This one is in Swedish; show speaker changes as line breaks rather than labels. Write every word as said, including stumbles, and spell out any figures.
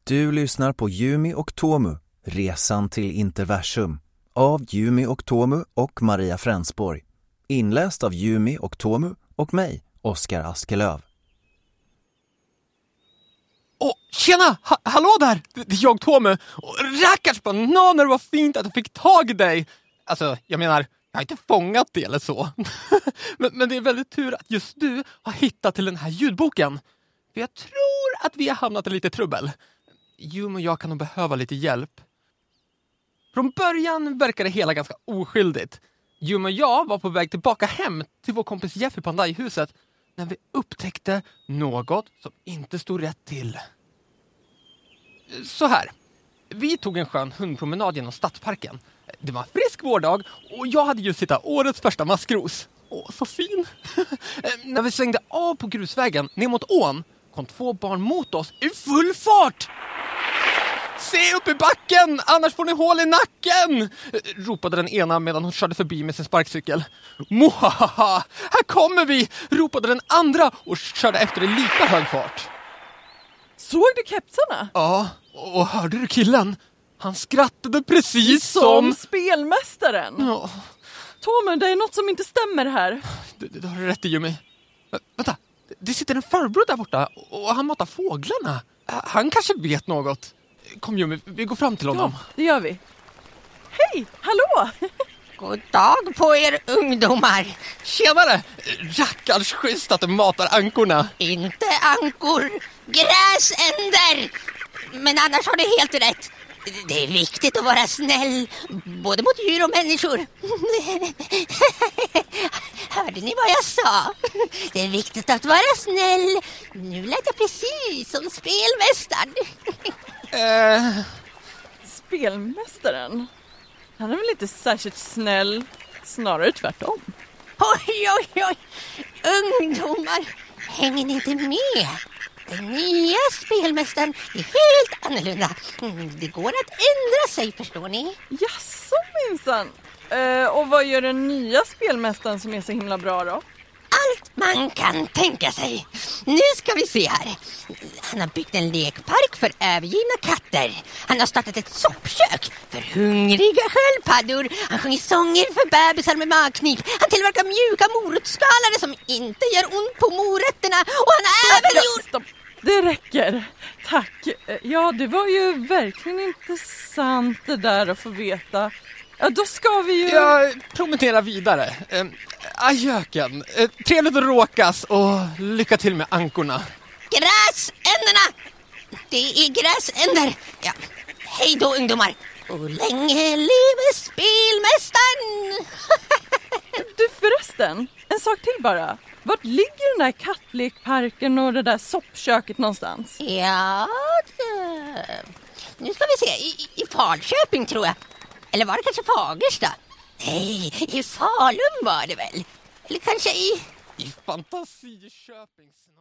Du lyssnar på Yumi och Tomu, resan till Interversum, av Yumi och Tomu och Maria Fränsborg. Inläst av Yumi och Tomu och mig, Oskar Askelöv.
Åh, tjena! Ha- hallå där! Det, det är jag, Tomu. Och rackars bananer, vad fint att jag fick tag i dig. Alltså, jag menar, jag har inte fångat det eller så. men, men det är väldigt tur att just du har hittat till den här ljudboken. För jag tror att vi har hamnat i lite trubbel. Yumi och jag kan nog behöva lite hjälp. Från början verkar det hela ganska oskyldigt. Yumi och jag var på väg tillbaka hem till vår kompis Jeff i Pandai-huset när vi upptäckte något som inte stod rätt till. Så här. Vi tog en skön hundpromenad genom stadsparken. Det var en frisk vårdag och jag hade just hittat årets första maskros. Åh, så fin! När vi svängde av på grusvägen ner mot ån kom två barn mot oss i full fart! Se upp i backen, annars får ni hål i nacken! Ropade den ena medan hon körde förbi med sin sparkcykel. Mohaha, här kommer vi! Ropade den andra och körde efter i lika hög fart.
Såg du kepsarna?
Ja, och hörde du killen? Han skrattade precis som...
Som spelmästaren.
Ja.
Tomu, det är något som inte stämmer här.
Det, det har du rätt i, Yumi. Vä- vänta, det sitter en farbror där borta och han matar fåglarna. Han kanske vet något. Kom, Yumi, vi går fram till honom.
Ja, det gör vi. Hej, hallå!
God dag på er ungdomar.
Tjenare! Rackars schysst att du matar ankorna.
Inte ankor, gräsänder. Men annars har du helt rätt. Det är viktigt att vara snäll, både mot djur och människor. Hörde ni vad jag sa? Det är viktigt att vara snäll. Nu lät jag precis som spelmästaren.
Eh,
Spelmästaren? Han är väl inte särskilt snäll, snarare tvärtom.
Oj, oj, oj. Ungdomar, hänger ni inte med? Den nya spelmästaren är helt annorlunda. Det går att ändra sig, förstår ni?
Jaså, minsann. Eh, och vad gör den nya spelmästaren som är så himla bra då?
Allt man kan tänka sig. Nu ska vi se här. Han har byggt en lekpark för övergivna katter. Han har startat ett soppkök för hungriga sköldpaddor. Han sjunger sånger för bebisar med magknip. Han tillverkar mjuka morotsskalare som inte gör ont på morötterna. Och han har även gjort...
Stopp. Det räcker. Tack. Eh, Ja, det var ju verkligen intressant det där att få veta. Ja, då ska vi ju...
jag promenerar vidare. Eh, ajöken. Eh, trevligt att råkas och lycka till med ankorna.
Gräsänderna! Det är gräsänder. Ja. Hej då, ungdomar. Och länge leve spelmästaren!
Du förresten, en sak till bara. Vart ligger den där kattlekparken och det där soppköket någonstans?
Ja, det... nu ska vi se. I, i Falköping, tror jag. Eller var det kanske Fagersta? Nej, i Falun var det väl. Eller kanske i...
I Fantasiköping.